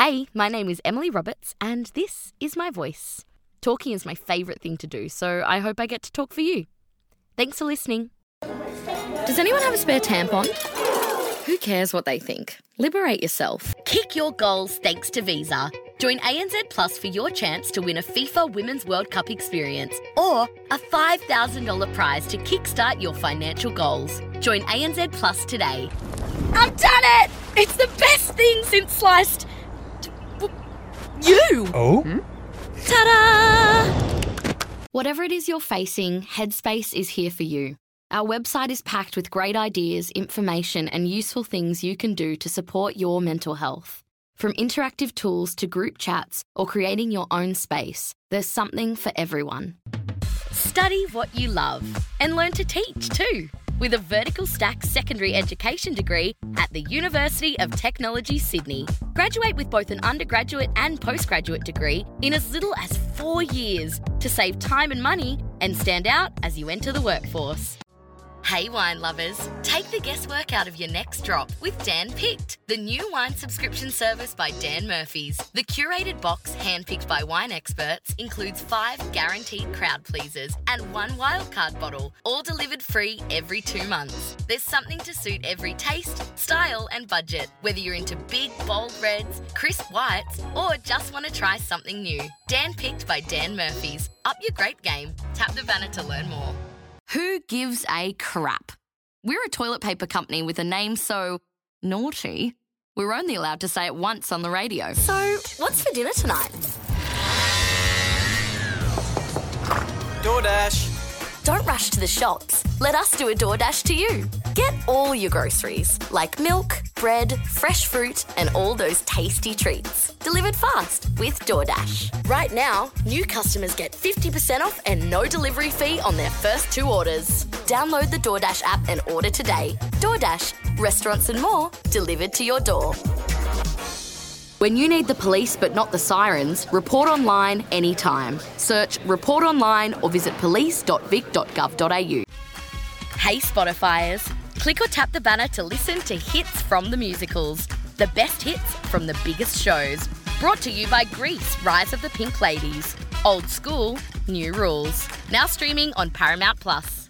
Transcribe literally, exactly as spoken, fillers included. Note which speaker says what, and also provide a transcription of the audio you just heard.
Speaker 1: Hey, my name is Emily Roberts and this is my voice. Talking is my favourite thing to do, so I hope I get to talk for you. Thanks for listening. Does anyone have a spare tampon? Who cares what they think? Liberate yourself. Kick your goals thanks to Visa. Join A N Z Plus for your chance to win a FIFA Women's World Cup experience or a five thousand dollars prize to kickstart your financial goals. Join A N Z Plus today. I've done it! It's the best thing since sliced... you!
Speaker 2: Oh?
Speaker 1: Hmm? Ta-da! Whatever it is you're facing, Headspace is here for you. Our website is packed with great ideas, information and useful things you can do to support your mental health. From interactive tools to group chats or creating your own space, there's something for everyone. Study what you love and learn to teach too, with a vertical stack secondary education degree at the University of Technology, Sydney. Graduate with both an undergraduate and postgraduate degree in as little as four years to save time and money and stand out as you enter the workforce. Hey wine lovers, take the guesswork out of your next drop with Dan Picked, the new wine subscription service by Dan Murphy's. The curated box, handpicked by wine experts, includes five guaranteed crowd pleasers and one wildcard bottle, all delivered free every two months. There's something to suit every taste, style and budget, whether you're into big, bold reds, crisp whites, or just want to try something new. Dan Picked by Dan Murphy's. Up your grape game. Tap the banner to learn more. Who gives a crap? We're a toilet paper company with a name so naughty, we're only allowed to say it once on the radio. So, what's for dinner tonight?
Speaker 2: DoorDash.
Speaker 1: Don't rush to the shops. Let us do a DoorDash to you. Get all your groceries, like milk, bread, fresh fruit, and all those tasty treats. Delivered fast with DoorDash. Right now, new customers get fifty percent off and no delivery fee on their first two orders. Download the DoorDash app and order today. DoorDash, restaurants and more, delivered to your door. When you need the police but not the sirens, report online anytime. Search Report Online or visit police dot vic dot gov dot a u. Hey Spotifyers, click or tap the banner to listen to hits from the musicals. The best hits from the biggest shows. Brought to you by Grease, Rise of the Pink Ladies. Old school, new rules. Now streaming on Paramount Plus.